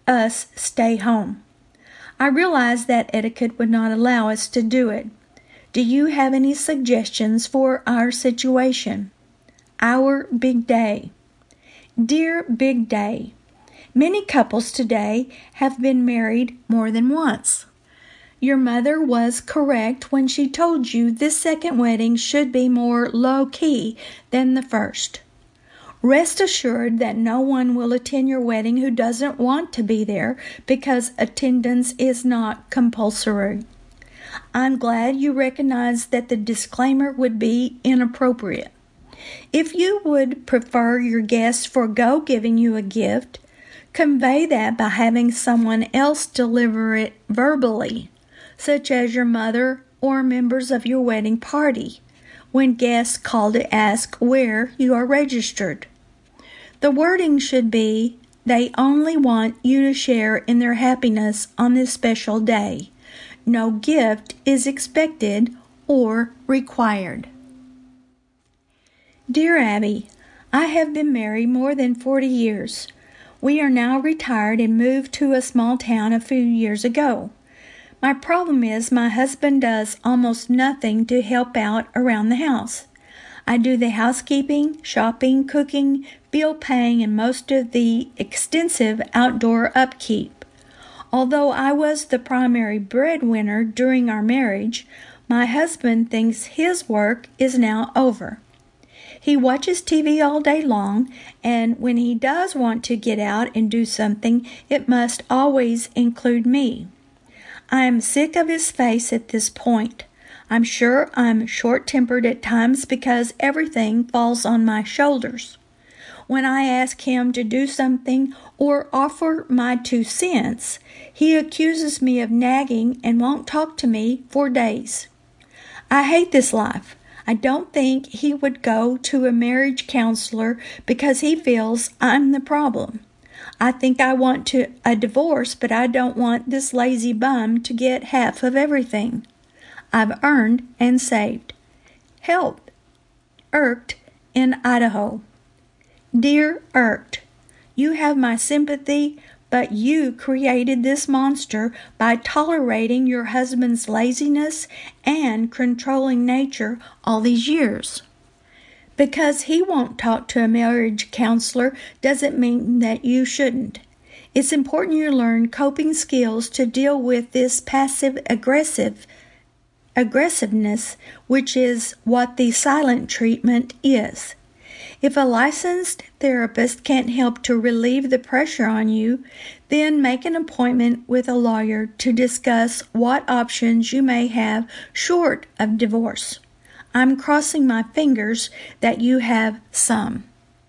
us stay home. I realized that etiquette would not allow us to do it. Do you have any suggestions for our situation? Our big day. Dear Big Day, many couples today have been married more than once. Your mother was correct when she told you this second wedding should be more low-key than the first. Rest assured that no one will attend your wedding who doesn't want to be there because attendance is not compulsory. I'm glad you recognize that the disclaimer would be inappropriate. If you would prefer your guests forego giving you a gift, convey that by having someone else deliver it verbally, such as your mother or members of your wedding party, when guests call to ask where you are registered. The wording should be, they only want you to share in their happiness on this special day. No gift is expected or required. Dear Abby, I have been married more than forty years. We are now retired and moved to a small town a few years ago. My problem is my husband does almost nothing to help out around the house. I do the housekeeping, shopping, cooking, bill paying, and most of the extensive outdoor upkeep. Although I was the primary breadwinner during our marriage, my husband thinks his work is now over. He watches T V all day long, and when he does want to get out and do something, it must always include me. I am sick of his face at this point. I'm sure I'm short-tempered at times because everything falls on my shoulders. When I ask him to do something or offer my two cents, he accuses me of nagging and won't talk to me for days. I hate this life. I don't think he would go to a marriage counselor because he feels I'm the problem. I think I want to a divorce, but I don't want this lazy bum to get half of everything I've earned and saved. Help. Irked in Idaho. Dear Irked, you have my sympathy, but you created this monster by tolerating your husband's laziness and controlling nature all these years. Because he won't talk to a marriage counselor doesn't mean that you shouldn't. It's important you learn coping skills to deal with this passive-aggressive aggressiveness, which is what the silent treatment is. If a licensed therapist can't help to relieve the pressure on you, then make an appointment with a lawyer to discuss what options you may have short of divorce. I'm crossing my fingers that you have some.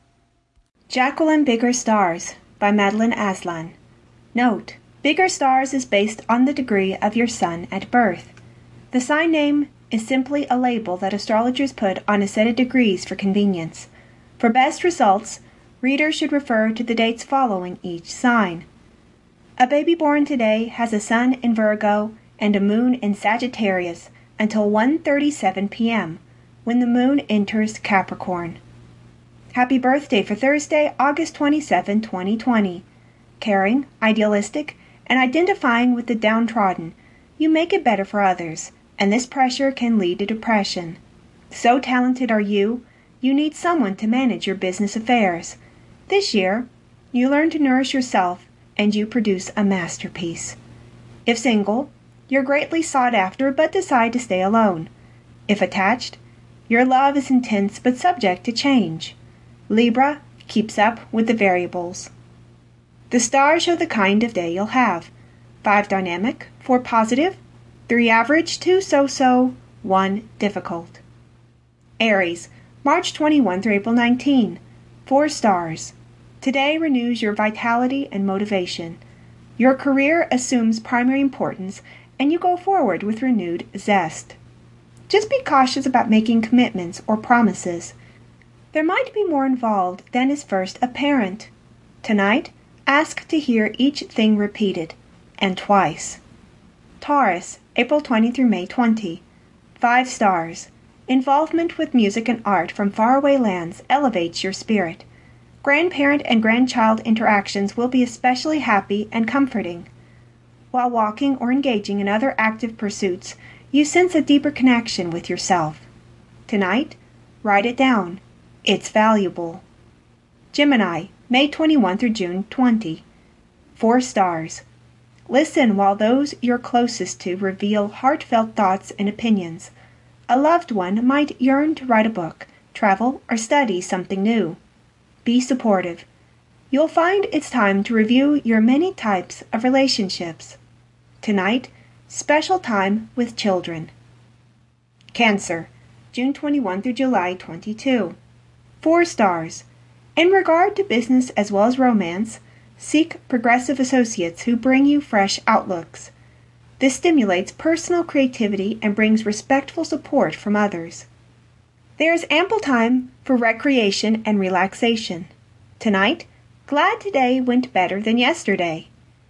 Jacqueline Bigger Stars by Madeline Aslan. Note: Bigger Stars is based on the degree of your son at birth. The sign name is simply a label that astrologers put on a set of degrees for convenience. For best results, readers should refer to the dates following each sign. A baby born today has a sun in Virgo and a moon in Sagittarius until one thirty-seven p.m., when the moon enters Capricorn. Happy birthday for Thursday, August twenty-seventh, twenty twenty. Caring, idealistic, and identifying with the downtrodden, you make it better for others, and this pressure can lead to depression. So talented are you, you need someone to manage your business affairs. This year, you learn to nourish yourself and you produce a masterpiece. If single, you're greatly sought after but decide to stay alone. If attached, your love is intense but subject to change. Libra keeps up with the variables. The stars show the kind of day you'll have. Five dynamic, four positive, three average, two so-so, one difficult. Aries, March twenty-first through April nineteenth. Four stars. Today renews your vitality and motivation. Your career assumes primary importance, and you go forward with renewed zest. Just be cautious about making commitments or promises. There might be more involved than is first apparent. Tonight, ask to hear each thing repeated, and twice. Taurus, April twentieth through May twentieth. Five stars. Involvement with music and art from faraway lands elevates your spirit. Grandparent and grandchild interactions will be especially happy and comforting. While walking or engaging in other active pursuits, you sense a deeper connection with yourself. Tonight, write it down. It's valuable. Gemini, May twenty-first through June twentieth. Four stars. Listen while those you're closest to reveal heartfelt thoughts and opinions. A loved one might yearn to write a book, travel, or study something new. Be supportive. You'll find it's time to review your many types of relationships. Tonight, special time with children. Cancer, June twenty-first through July twenty-second. Four stars. In regard to business as well as romance, seek progressive associates who bring you fresh outlooks. This stimulates personal creativity and brings respectful support from others. There is ample time for recreation and relaxation. Tonight, glad today went better than yesterday.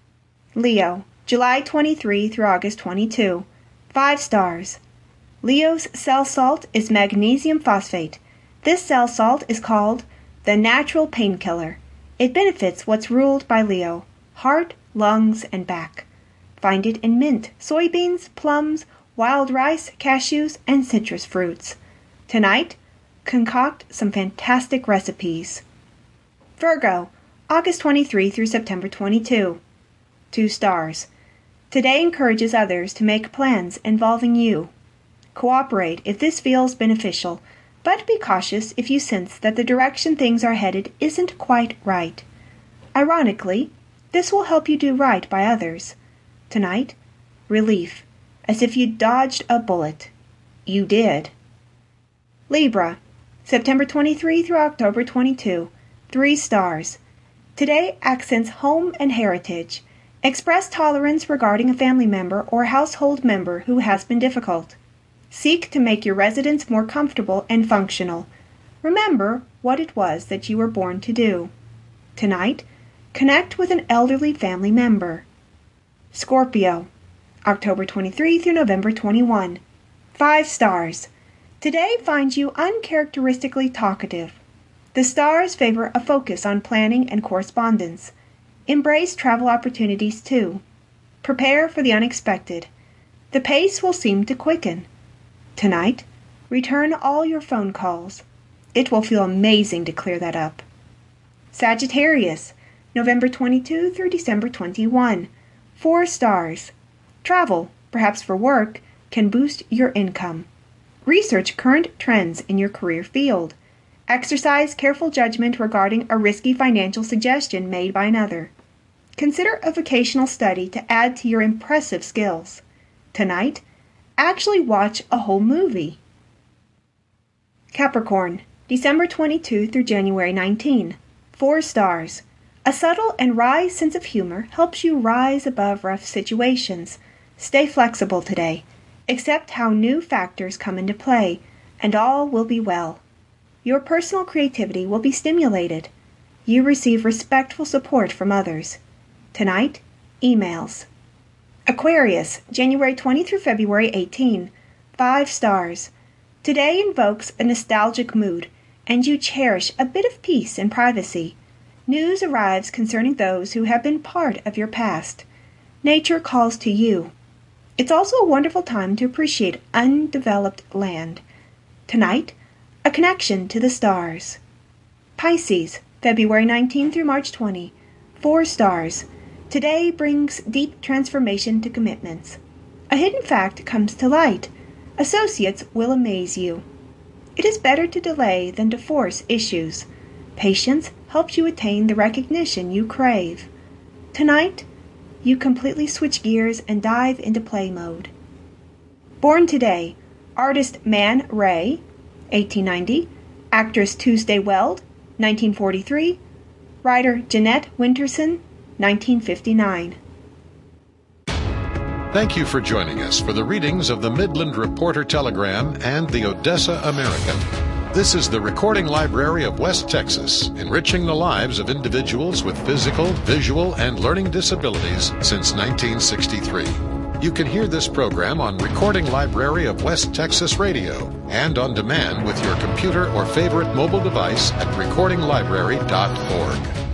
Leo, July twenty-third through August twenty-second. Five stars. Leo's cell salt is magnesium phosphate. This cell salt is called the natural painkiller. It benefits what's ruled by Leo: heart, lungs, and back. Find it in mint, soybeans, plums, wild rice, cashews, and citrus fruits. Tonight, concoct some fantastic recipes. Virgo, August twenty-third through September twenty-second. Two stars. Today encourages others to make plans involving you. Cooperate if this feels beneficial, but be cautious if you sense that the direction things are headed isn't quite right. Ironically, this will help you do right by others. Tonight, relief, as if you dodged a bullet. You did. Libra, September twenty-third through October twenty-second. Three stars. Today accents home and heritage. Express tolerance regarding a family member or household member who has been difficult. Seek to make your residence more comfortable and functional. Remember what it was that you were born to do. Tonight, connect with an elderly family member. Scorpio, October twenty-third through November twenty-first. Five stars. Today finds you uncharacteristically talkative. The stars favor a focus on planning and correspondence. Embrace travel opportunities too. Prepare for the unexpected. The pace will seem to quicken. Tonight, return all your phone calls. It will feel amazing to clear that up. Sagittarius, November twenty-second through December twenty-first. Four stars. Travel, perhaps for work, can boost your income. Research current trends in your career field. Exercise careful judgment regarding a risky financial suggestion made by another. Consider a vocational study to add to your impressive skills. Tonight, actually watch a whole movie. Capricorn, December twenty-second through January nineteenth. Four stars. A subtle and wry sense of humor helps you rise above rough situations. Stay flexible today. Accept how new factors come into play, and all will be well. Your personal creativity will be stimulated. You receive respectful support from others. Tonight, emails. Aquarius, January twentieth through February eighteenth. Five stars. Today invokes a nostalgic mood, and you cherish a bit of peace and privacy. News arrives concerning those who have been part of your past. Nature calls to you. It's also a wonderful time to appreciate undeveloped land. Tonight, a connection to the stars. Pisces, February nineteenth through March twentieth. Four stars. Today brings deep transformation to commitments. A hidden fact comes to light. Associates will amaze you. It is better to delay than to force issues. Patience helps you attain the recognition you crave. Tonight, you completely switch gears and dive into play mode. Born today, artist Man Ray, eighteen ninety, actress Tuesday Weld, nineteen forty-three, writer Jeanette Winterson, nineteen fifty-nine. Thank you for joining us for the readings of the Midland Reporter Telegram and the Odessa American. This is the Recording Library of West Texas, enriching the lives of individuals with physical, visual, and learning disabilities since nineteen sixty-three. You can hear this program on Recording Library of West Texas Radio and on demand with your computer or favorite mobile device at recording library dot org.